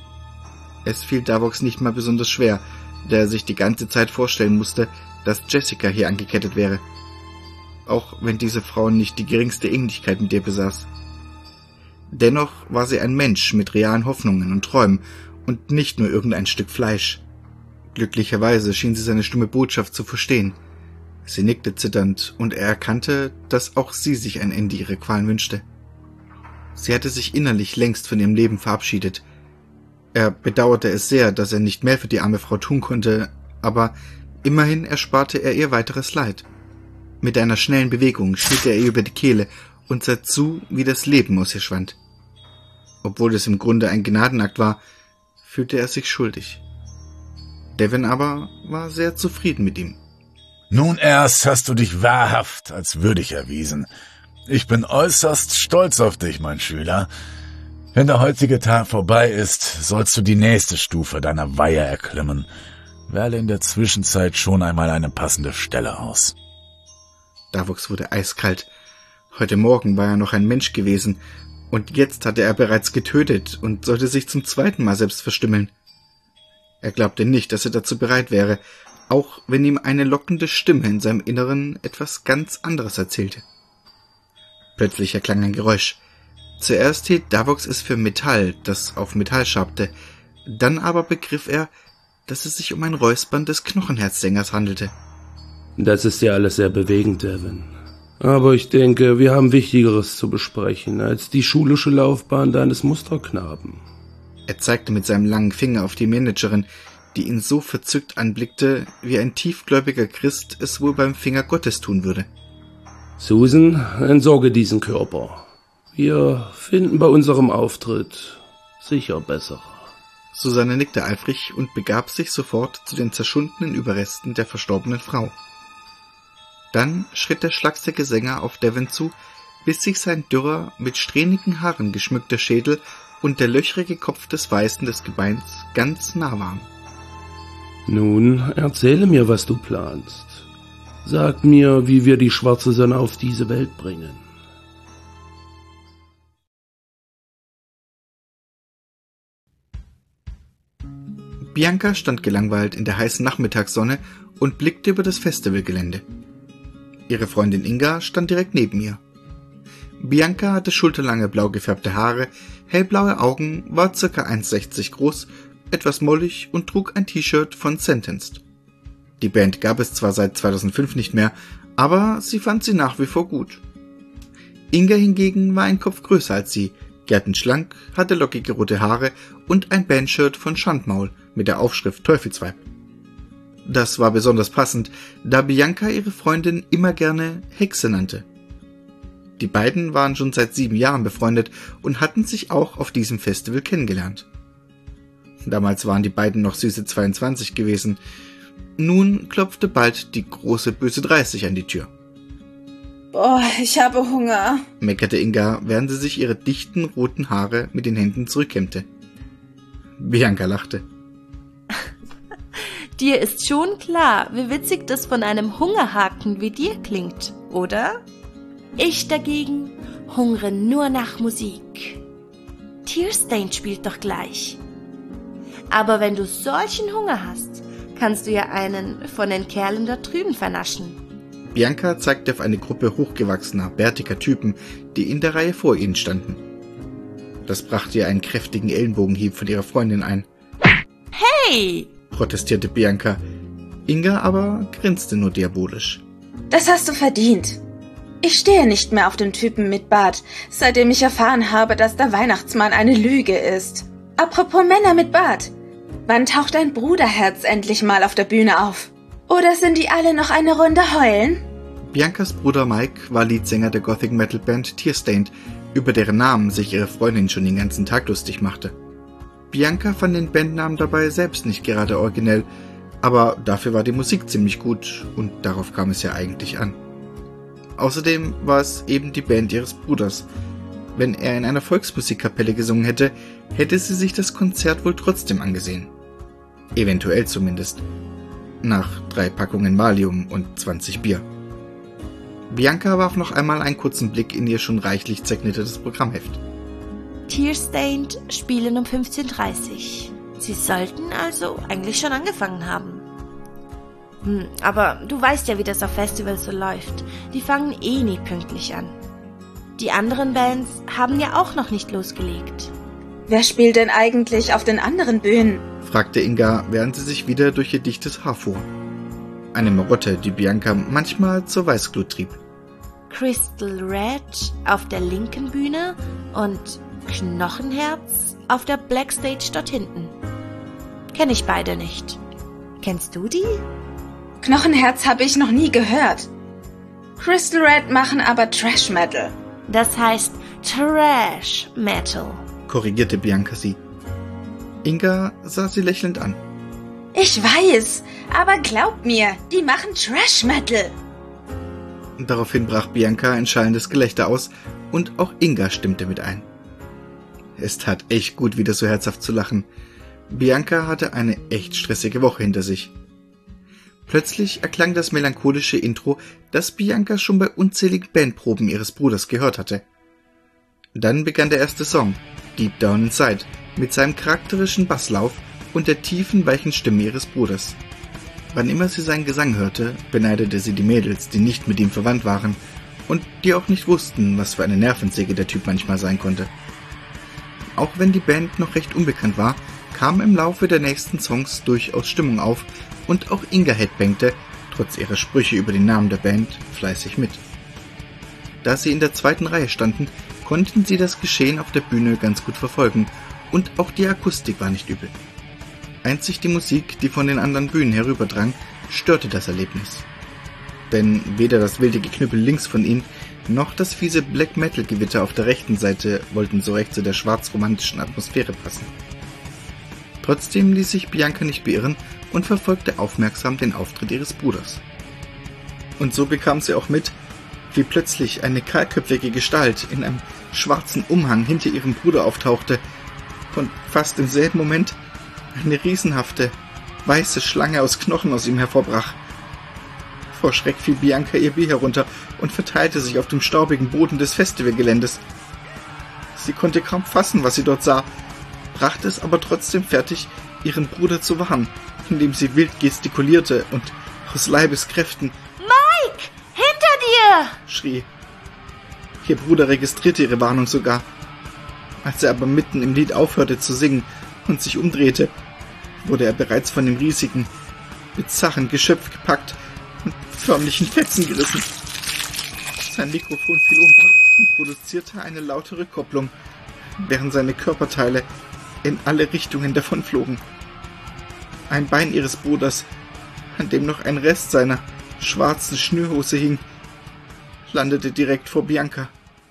Es fiel Davos nicht mal besonders schwer, da er sich die ganze Zeit vorstellen musste, dass Jessica hier angekettet wäre. Auch wenn diese Frau nicht die geringste Ähnlichkeit mit ihr besaß. Dennoch war sie ein Mensch mit realen Hoffnungen und Träumen und nicht nur irgendein Stück Fleisch. Glücklicherweise schien sie seine stumme Botschaft zu verstehen. Sie nickte zitternd, und er erkannte, dass auch sie sich ein Ende ihrer Qualen wünschte. Sie hatte sich innerlich längst von ihrem Leben verabschiedet. Er bedauerte es sehr, dass er nicht mehr für die arme Frau tun konnte, aber immerhin ersparte er ihr weiteres Leid. Mit einer schnellen Bewegung schnitt er ihr über die Kehle und sah zu, wie das Leben aus ihr schwand. Obwohl es im Grunde ein Gnadenakt war, fühlte er sich schuldig. Devon aber war sehr zufrieden mit ihm. Nun erst hast du dich wahrhaft als würdig erwiesen. Ich bin äußerst stolz auf dich, mein Schüler. Wenn der heutige Tag vorbei ist, sollst du die nächste Stufe deiner Weihe erklimmen. Wähle in der Zwischenzeit schon einmal eine passende Stelle aus. Davos wurde eiskalt. Heute Morgen war er noch ein Mensch gewesen, und jetzt hatte er bereits getötet und sollte sich zum zweiten Mal selbst verstümmeln. Er glaubte nicht, dass er dazu bereit wäre, auch wenn ihm eine lockende Stimme in seinem Inneren etwas ganz anderes erzählte. Plötzlich erklang ein Geräusch. Zuerst hielt Davos es für Metall, das auf Metall schabte, dann aber begriff er, dass es sich um ein Räuspern des Knochenherzsängers handelte. Das ist ja alles sehr bewegend, Devin. Aber ich denke, wir haben Wichtigeres zu besprechen als die schulische Laufbahn deines Musterknaben. Er zeigte mit seinem langen Finger auf die Managerin, die ihn so verzückt anblickte, wie ein tiefgläubiger Christ es wohl beim Finger Gottes tun würde. Susan, entsorge diesen Körper. Wir finden bei unserem Auftritt sicher bessere. Susanne nickte eifrig und begab sich sofort zu den zerschundenen Überresten der verstorbenen Frau. Dann schritt der schlagselige Sänger auf Devin zu, bis sich sein dürrer, mit strähnigen Haaren geschmückter Schädel und der löchrige Kopf des Weißen des Gebeins ganz nah waren. Nun, erzähle mir, was du planst. Sag mir, wie wir die schwarze Sonne auf diese Welt bringen. Bianca stand gelangweilt in der heißen Nachmittagssonne und blickte über das Festivalgelände. Ihre Freundin Inga stand direkt neben ihr. Bianca hatte schulterlange blau gefärbte Haare, hellblaue Augen, war ca. 1,60 groß, etwas mollig und trug ein T-Shirt von Sentenced. Die Band gab es zwar seit 2005 nicht mehr, aber sie fand sie nach wie vor gut. Inga hingegen war ein Kopf größer als sie, gärtenschlank, hatte lockige rote Haare und ein Bandshirt von Schandmaul mit der Aufschrift Teufelsweib. Das war besonders passend, da Bianca ihre Freundin immer gerne Hexe nannte. Die beiden waren schon seit 7 Jahren befreundet und hatten sich auch auf diesem Festival kennengelernt. Damals waren die beiden noch süße 22 gewesen. Nun klopfte bald die große böse 30 an die Tür. Boah, ich habe Hunger, meckerte Inga, während sie sich ihre dichten roten Haare mit den Händen zurückkämmte. Bianca lachte. Dir ist schon klar, wie witzig das von einem Hungerhaken wie dir klingt, oder? Ich dagegen hungere nur nach Musik. Tearstained spielt doch gleich. Aber wenn du solchen Hunger hast, kannst du ja einen von den Kerlen da drüben vernaschen. Bianca zeigte auf eine Gruppe hochgewachsener, bärtiger Typen, die in der Reihe vor ihnen standen. Das brachte ihr einen kräftigen Ellenbogenhieb von ihrer Freundin ein. Hey! Protestierte Bianca. Inga aber grinste nur diabolisch. Das hast du verdient. Ich stehe nicht mehr auf den Typen mit Bart, seitdem ich erfahren habe, dass der Weihnachtsmann eine Lüge ist. Apropos Männer mit Bart. Wann taucht dein Bruderherz endlich mal auf der Bühne auf? Oder sind die alle noch eine Runde heulen? Biancas Bruder Mike war Leadsänger der Gothic-Metal-Band Tearstained, über deren Namen sich ihre Freundin schon den ganzen Tag lustig machte. Bianca fand den Bandnamen dabei selbst nicht gerade originell, aber dafür war die Musik ziemlich gut und darauf kam es ja eigentlich an. Außerdem war es eben die Band ihres Bruders. Wenn er in einer Volksmusikkapelle gesungen hätte, hätte sie sich das Konzert wohl trotzdem angesehen. Eventuell zumindest. Nach 3 Packungen Valium und 20 Bier. Bianca warf noch einmal einen kurzen Blick in ihr schon reichlich zerknittertes Programmheft. Tearstained spielen um 15:30 Uhr. Sie sollten also eigentlich schon angefangen haben. Aber du weißt ja, wie das auf Festivals so läuft. Die fangen eh nie pünktlich an. Die anderen Bands haben ja auch noch nicht losgelegt. Wer spielt denn eigentlich auf den anderen Bühnen? Fragte Inga, während sie sich wieder durch ihr dichtes Haar fuhr. Eine Marotte, die Bianca manchmal zur Weißglut trieb. Crystal Red auf der linken Bühne und Knochenherz auf der Blackstage dort hinten. Kenn ich beide nicht. Kennst du die? Knochenherz habe ich noch nie gehört. Crystal Red machen aber Trash Metal. Das heißt Trash Metal, korrigierte Bianca sie. Inga sah sie lächelnd an. Ich weiß, aber glaub mir, die machen Trash Metal. Daraufhin brach Bianca ein schallendes Gelächter aus und auch Inga stimmte mit ein. Es tat echt gut, wieder so herzhaft zu lachen. Bianca hatte eine echt stressige Woche hinter sich. Plötzlich erklang das melancholische Intro, das Bianca schon bei unzähligen Bandproben ihres Bruders gehört hatte. Dann begann der erste Song, Deep Down Inside, mit seinem charakterischen Basslauf und der tiefen, weichen Stimme ihres Bruders. Wann immer sie seinen Gesang hörte, beneidete sie die Mädels, die nicht mit ihm verwandt waren und die auch nicht wussten, was für eine Nervensäge der Typ manchmal sein konnte. Auch wenn die Band noch recht unbekannt war, kam im Laufe der nächsten Songs durchaus Stimmung auf und auch Inga headbangte, trotz ihrer Sprüche über den Namen der Band, fleißig mit. Da sie in der zweiten Reihe standen, konnten sie das Geschehen auf der Bühne ganz gut verfolgen und auch die Akustik war nicht übel. Einzig die Musik, die von den anderen Bühnen herüberdrang, störte das Erlebnis. Denn weder das wilde Geknüppel links von ihnen, noch das fiese Black-Metal-Gewitter auf der rechten Seite wollten so recht zu der schwarz-romantischen Atmosphäre passen. Trotzdem ließ sich Bianca nicht beirren und verfolgte aufmerksam den Auftritt ihres Bruders. Und so bekam sie auch mit, wie plötzlich eine kahlköpfige Gestalt in einem schwarzen Umhang hinter ihrem Bruder auftauchte und fast im selben Moment eine riesenhafte, weiße Schlange aus Knochen aus ihm hervorbrach. Vor Schreck fiel Bianca ihr Bier herunter und verteilte sich auf dem staubigen Boden des Festivalgeländes. Sie konnte kaum fassen, was sie dort sah, brachte es aber trotzdem fertig, ihren Bruder zu warnen, indem sie wild gestikulierte und aus Leibeskräften »Mike! Hinter dir!« schrie. Ihr Bruder registrierte ihre Warnung sogar. Als er aber mitten im Lied aufhörte zu singen und sich umdrehte, wurde er bereits von dem riesigen, bizarren Geschöpf gepackt und förmlich in Fetzen gerissen. Sein Mikrofon fiel um und produzierte eine laute Rückkopplung, während seine Körperteile in alle Richtungen davonflogen. Ein Bein ihres Bruders, an dem noch ein Rest seiner schwarzen Schnürhose hing, landete direkt vor Bianca.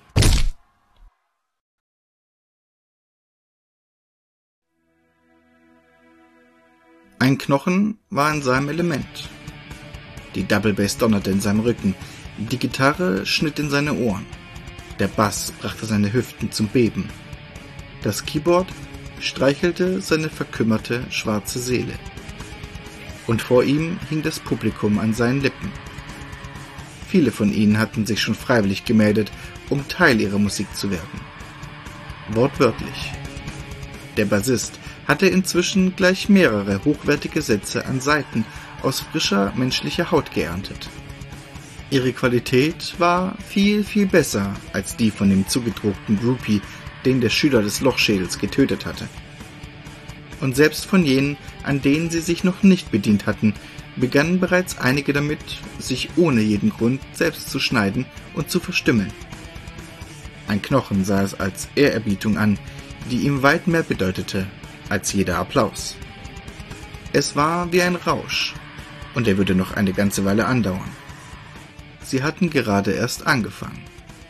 Ein Knochen war in seinem Element. Die Double Bass donnerte in seinem Rücken, die Gitarre schnitt in seine Ohren, der Bass brachte seine Hüften zum Beben, das Keyboard streichelte seine verkümmerte schwarze Seele. Und vor ihm hing das Publikum an seinen Lippen. Viele von ihnen hatten sich schon freiwillig gemeldet, um Teil ihrer Musik zu werden. Wortwörtlich. Der Bassist hatte inzwischen gleich mehrere hochwertige Sätze an Saiten aus frischer menschlicher Haut geerntet. Ihre Qualität war viel, viel besser als die von dem zugedruckten Groupie, den der Schüler des Lochschädels getötet hatte. Und selbst von jenen, an denen sie sich noch nicht bedient hatten, begannen bereits einige damit, sich ohne jeden Grund selbst zu schneiden und zu verstümmeln. Ein Knochen sah es als Ehrerbietung an, die ihm weit mehr bedeutete als jeder Applaus. Es war wie ein Rausch, und er würde noch eine ganze Weile andauern. Sie hatten gerade erst angefangen.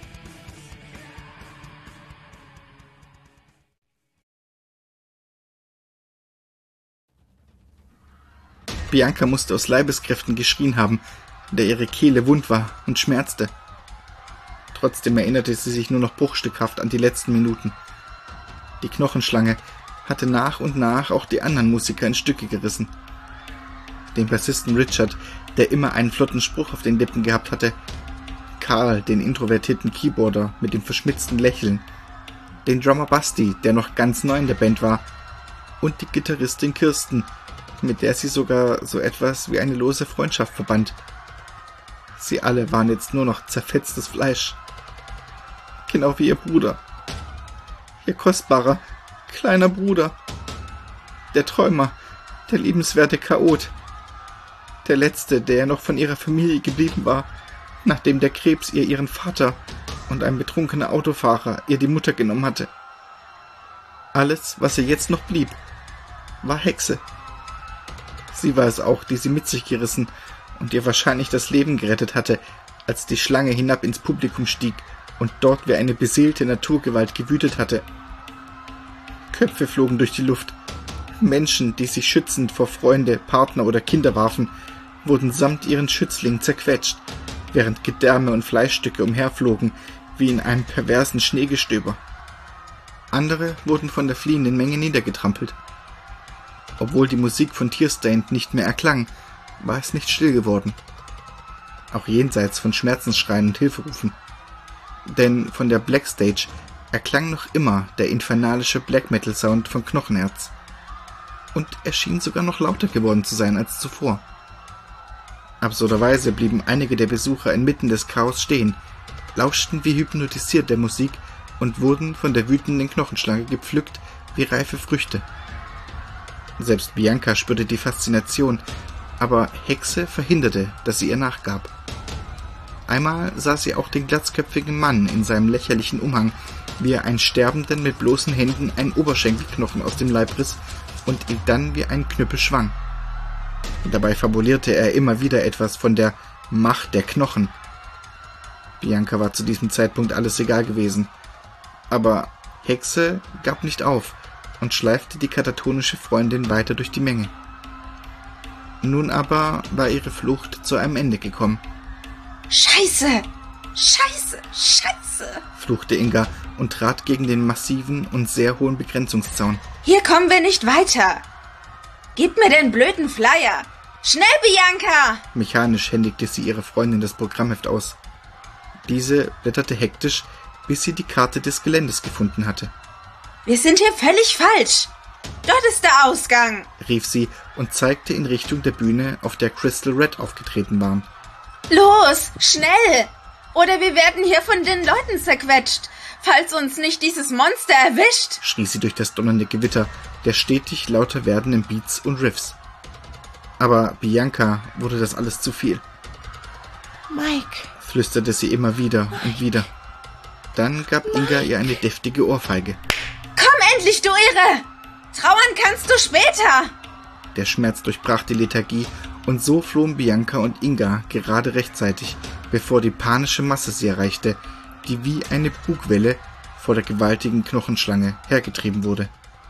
Bianca musste aus Leibeskräften geschrien haben, da ihre Kehle wund war und schmerzte. Trotzdem erinnerte sie sich nur noch bruchstückhaft an die letzten Minuten. Die Knochenschlange hatte nach und nach auch die anderen Musiker in Stücke gerissen. Den Bassisten Richard, der immer einen flotten Spruch auf den Lippen gehabt hatte, Karl, den introvertierten Keyboarder mit dem verschmitzten Lächeln, den Drummer Basti, der noch ganz neu in der Band war, und die Gitarristin Kirsten, mit der sie sogar so etwas wie eine lose Freundschaft verband. Sie alle waren jetzt nur noch zerfetztes Fleisch. Genau wie ihr Bruder. Ihr kostbarer, kleiner Bruder. Der Träumer, der liebenswerte Chaot. Der Letzte, der noch von ihrer Familie geblieben war, nachdem der Krebs ihr ihren Vater und ein betrunkener Autofahrer ihr die Mutter genommen hatte. Alles, was ihr jetzt noch blieb, war Hexe. Sie war es auch, die sie mit sich gerissen und ihr wahrscheinlich das Leben gerettet hatte, als die Schlange hinab ins Publikum stieg und dort wie eine beseelte Naturgewalt gewütet hatte. Köpfe flogen durch die Luft. Menschen, die sich schützend vor Freunde, Partner oder Kinder warfen, wurden samt ihren Schützlingen zerquetscht, während Gedärme und Fleischstücke umherflogen, wie in einem perversen Schneegestöber. Andere wurden von der fliehenden Menge niedergetrampelt. Obwohl die Musik von Tearstained nicht mehr erklang, war es nicht still geworden. Auch jenseits von Schmerzensschreien und Hilferufen. Denn von der Blackstage erklang noch immer der infernalische Black-Metal-Sound von Knochenherz. Und er schien sogar noch lauter geworden zu sein als zuvor. Absurderweise blieben einige der Besucher inmitten des Chaos stehen, lauschten wie hypnotisiert der Musik und wurden von der wütenden Knochenschlange gepflückt wie reife Früchte. Selbst Bianca spürte die Faszination, aber Hexe verhinderte, dass sie ihr nachgab. Einmal sah sie auch den glatzköpfigen Mann in seinem lächerlichen Umhang, wie er einen Sterbenden mit bloßen Händen einen Oberschenkelknochen aus dem Leib riss und ihn dann wie einen Knüppel schwang. Und dabei fabulierte er immer wieder etwas von der Macht der Knochen. Bianca war zu diesem Zeitpunkt alles egal gewesen. Aber Hexe gab nicht auf und schleifte die katatonische Freundin weiter durch die Menge. Nun aber war ihre Flucht zu einem Ende gekommen. Scheiße! Scheiße! Scheiße! Fluchte Inga und trat gegen den massiven und sehr hohen Begrenzungszaun. Hier kommen wir nicht weiter! Gib mir den blöden Flyer! Schnell, Bianca! Mechanisch händigte sie ihrer Freundin das Programmheft aus. Diese blätterte hektisch, bis sie die Karte des Geländes gefunden hatte. Wir sind hier völlig falsch! Dort ist der Ausgang! Rief sie und zeigte in Richtung der Bühne, auf der Crystal Red aufgetreten waren. Los, schnell! Oder wir werden hier von den Leuten zerquetscht, falls uns nicht dieses Monster erwischt! Schrie sie durch das donnernde Gewitter der stetig lauter werdenden Beats und Riffs. Aber Bianca wurde das alles zu viel. Mike, Flüsterte sie immer wieder und wieder. Dann gab Inga ihr eine deftige Ohrfeige. Komm endlich, du Irre! Trauern kannst du später! Der Schmerz durchbrach die Lethargie und so flohen Bianca und Inga gerade rechtzeitig, bevor die panische Masse sie erreichte, die wie eine Bugwelle vor der gewaltigen Knochenschlange hergetrieben wurde.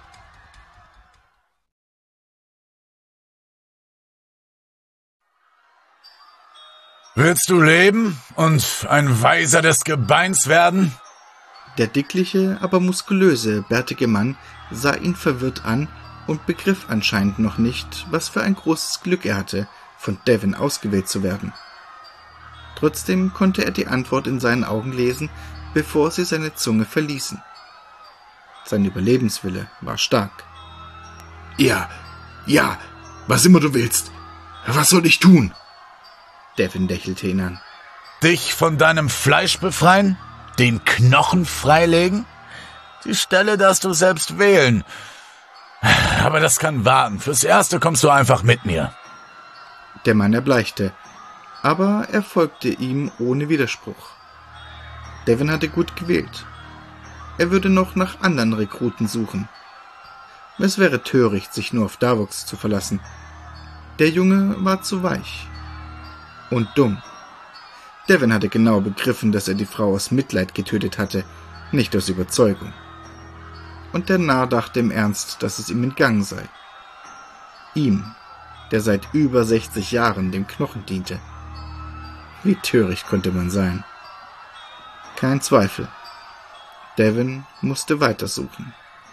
Willst du leben und ein Weiser des Gebeins werden? Der dickliche, aber muskulöse, bärtige Mann sah ihn verwirrt an und begriff anscheinend noch nicht, was für ein großes Glück er hatte, von Devon ausgewählt zu werden. Trotzdem konnte er die Antwort in seinen Augen lesen, bevor sie seine Zunge verließen. Sein Überlebenswille war stark. Ja, was immer du willst. Was soll ich tun? Devon lächelte ihn an. Dich von deinem Fleisch befreien? Den Knochen freilegen? Die Stelle darfst du selbst wählen. Aber das kann warten. Fürs Erste kommst du einfach mit mir. Der Mann erbleichte, aber er folgte ihm ohne Widerspruch. Devon hatte gut gewählt. Er würde noch nach anderen Rekruten suchen. Es wäre töricht, sich nur auf Davos zu verlassen. Der Junge war zu weich. Und dumm. Devon hatte genau begriffen, dass er die Frau aus Mitleid getötet hatte, nicht aus Überzeugung. Und der Narr dachte im Ernst, dass es ihm entgangen sei. Ihm, der seit über 60 Jahren dem Knochen diente. Wie töricht konnte man sein? Kein Zweifel. Devon musste weitersuchen.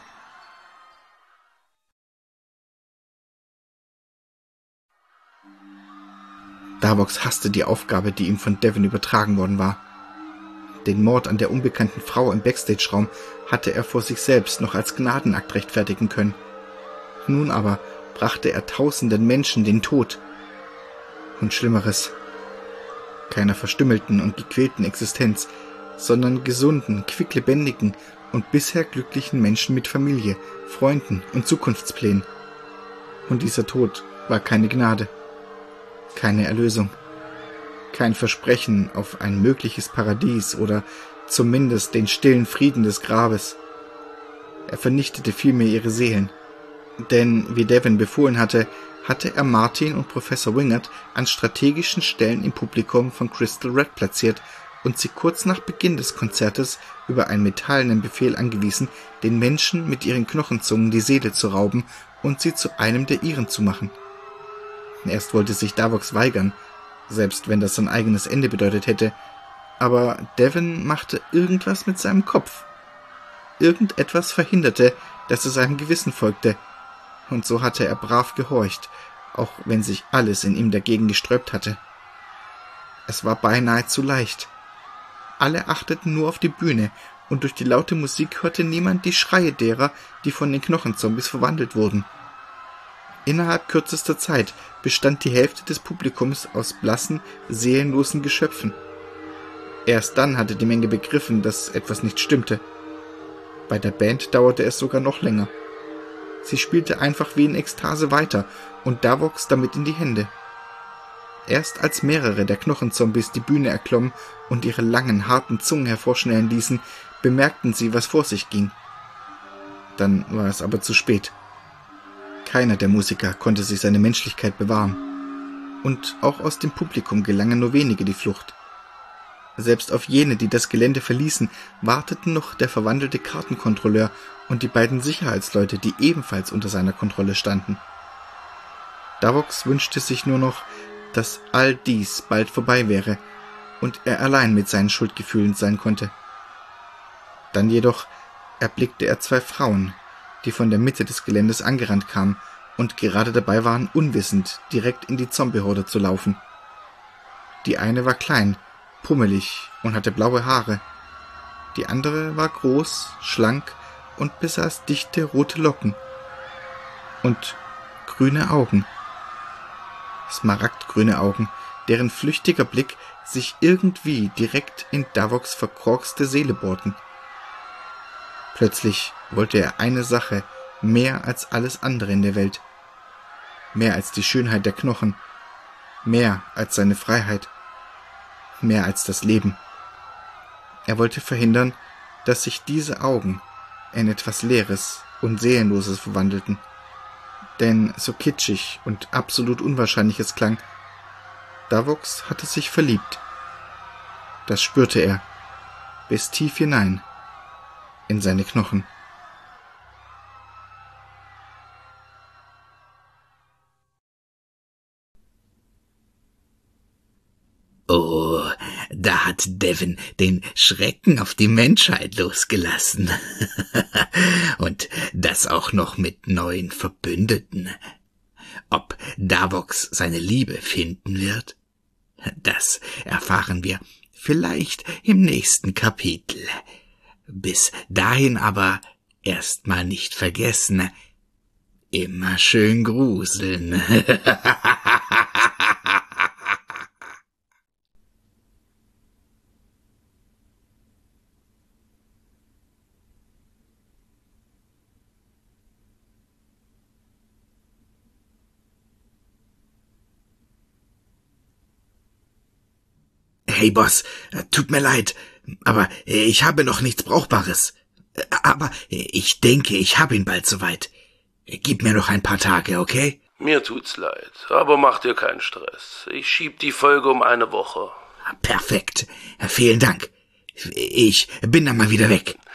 Davos hasste die Aufgabe, die ihm von Devon übertragen worden war. Den Mord an der unbekannten Frau im Backstage-Raum hatte er vor sich selbst noch als Gnadenakt rechtfertigen können. Nun aber brachte er tausenden Menschen den Tod. Und Schlimmeres. Keiner verstümmelten und gequälten Existenz, sondern gesunden, quicklebendigen und bisher glücklichen Menschen mit Familie, Freunden und Zukunftsplänen. Und dieser Tod war keine Gnade. Keine Erlösung, kein Versprechen auf ein mögliches Paradies oder zumindest den stillen Frieden des Grabes. Er vernichtete vielmehr ihre Seelen, denn, wie Devon befohlen hatte, hatte er Martin und Professor Wingard an strategischen Stellen im Publikum von Crystal Red platziert und sie kurz nach Beginn des Konzertes über einen metallenen Befehl angewiesen, den Menschen mit ihren Knochenzungen die Seele zu rauben und sie zu einem der ihren zu machen. Erst wollte sich Davos weigern, selbst wenn das sein eigenes Ende bedeutet hätte, aber Devon machte irgendwas mit seinem Kopf. Irgendetwas verhinderte, dass er seinem Gewissen folgte, und so hatte er brav gehorcht, auch wenn sich alles in ihm dagegen gesträubt hatte. Es war beinahe zu leicht. Alle achteten nur auf die Bühne, und durch die laute Musik hörte niemand die Schreie derer, die von den Knochenzombies verwandelt wurden. Innerhalb kürzester Zeit bestand die Hälfte des Publikums aus blassen, seelenlosen Geschöpfen. Erst dann hatte die Menge begriffen, dass etwas nicht stimmte. Bei der Band dauerte es sogar noch länger. Sie spielte einfach wie in Ekstase weiter und Davos damit in die Hände. Erst als mehrere der Knochenzombies die Bühne erklommen und ihre langen, harten Zungen hervorschnellen ließen, bemerkten sie, was vor sich ging. Dann war es aber zu spät. Keiner der Musiker konnte sich seine Menschlichkeit bewahren. Und auch aus dem Publikum gelangen nur wenige die Flucht. Selbst auf jene, die das Gelände verließen, warteten noch der verwandelte Kartenkontrolleur und die beiden Sicherheitsleute, die ebenfalls unter seiner Kontrolle standen. Davos wünschte sich nur noch, dass all dies bald vorbei wäre und er allein mit seinen Schuldgefühlen sein konnte. Dann jedoch erblickte er 2 Frauen, die von der Mitte des Geländes angerannt kamen und gerade dabei waren, unwissend direkt in die Zombie-Horde zu laufen. Die eine war klein, pummelig und hatte blaue Haare. Die andere war groß, schlank und besaß dichte rote Locken und grüne Augen. Smaragdgrüne Augen, deren flüchtiger Blick sich irgendwie direkt in Davos verkorkste Seele bohrten. Plötzlich wollte er eine Sache mehr als alles andere in der Welt. Mehr als die Schönheit der Knochen, mehr als seine Freiheit, mehr als das Leben. Er wollte verhindern, dass sich diese Augen in etwas Leeres und Seelenloses verwandelten. Denn so kitschig und absolut unwahrscheinlich es klang, Davos hatte sich verliebt. Das spürte er, bis tief hinein in seine Knochen. Oh, da hat Devon den Schrecken auf die Menschheit losgelassen. Und das auch noch mit neuen Verbündeten. Ob Davos seine Liebe finden wird? Das erfahren wir vielleicht im nächsten Kapitel. Bis dahin aber erstmal nicht vergessen, immer schön gruseln. Hey Boss, tut mir leid, aber ich habe noch nichts Brauchbares. Aber ich denke, ich habe ihn bald soweit. Gib mir noch ein paar Tage, okay? Mir tut's leid, aber mach dir keinen Stress. Ich schieb die Folge um eine Woche. Perfekt. Vielen Dank. Ich bin dann mal wieder weg.